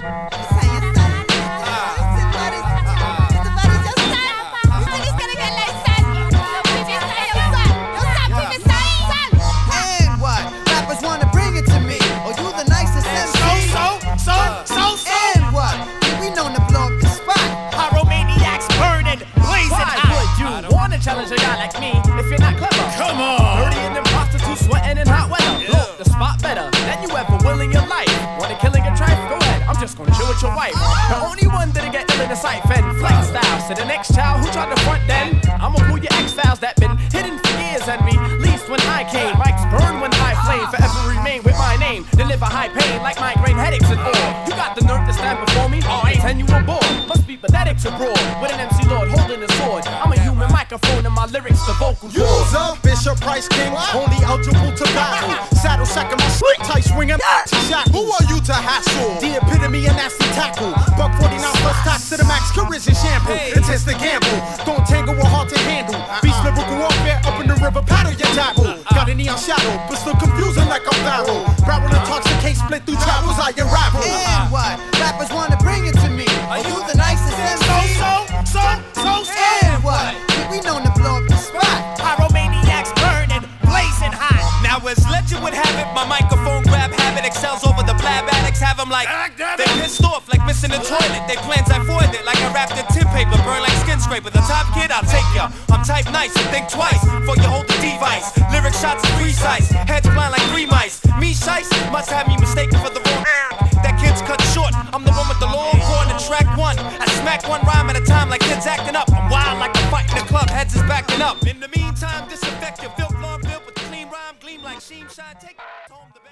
Challenge a guy like me if you're not clever. Come on! Dirty and them prostitutes sweating in hot weather. Yeah. Look, the spot better than you ever will in your life. Wanna kill and get trife? Go ahead, I'm just gonna chill with your wife. The only one that'll get ill in the sight, fend flex styles. To the next child who tried to front then, I'ma pull your X-Files that been hidden for years and released when I came. Mics burn when I flame, forever remain with my name. Deliver high pain like migraine headaches and all. You got the nerve to stand before me? Oh, I pretend you were bored. Must be pathetic to brawl with an MC Lord holding a sword. I'm a human microphone and my lyrics the vocal cord. User, Bishop Price King, only eligible to battle. Saddle sack in my street, tight swinging. Who are you to hassle? The epitome of nasty tackle. Buck 49 plus tax to the max, Carisian shampoo. Intense the gamble, don't tangle with hard to handle. Beast lyrical warfare up in the river, paddle your dabble. Got a neon shadow, but still confusing like a barrel. Barrel intoxicate, split through travels, I unravel. And what? Rappers wanna bring it to me. Are you the nicest MC? So. And what? We known to blow up the spot. Pyromaniacs burning, blazing hot. Now as legend would have it, my microphone grab habit excels over the blab addicts. Have them like, they pissed off like missing the toilet. They plans I void it like I wrapped in tin paper, burn like skin scraper. The top kid, I'll take ya. I'm type nice and think twice before you hold the device. Lyric shots are precise, heads blind like three mice. Me shice, must have me mistaken for the wrong. That kid's cut short, I'm the one with the long horn in track one. I smack one rhyme at a time like kids acting up. I'm wild like a fight in the club, heads is backing up. In the meantime, disinfect your filth, long built with the clean rhyme, gleam like sheen shine. Take home the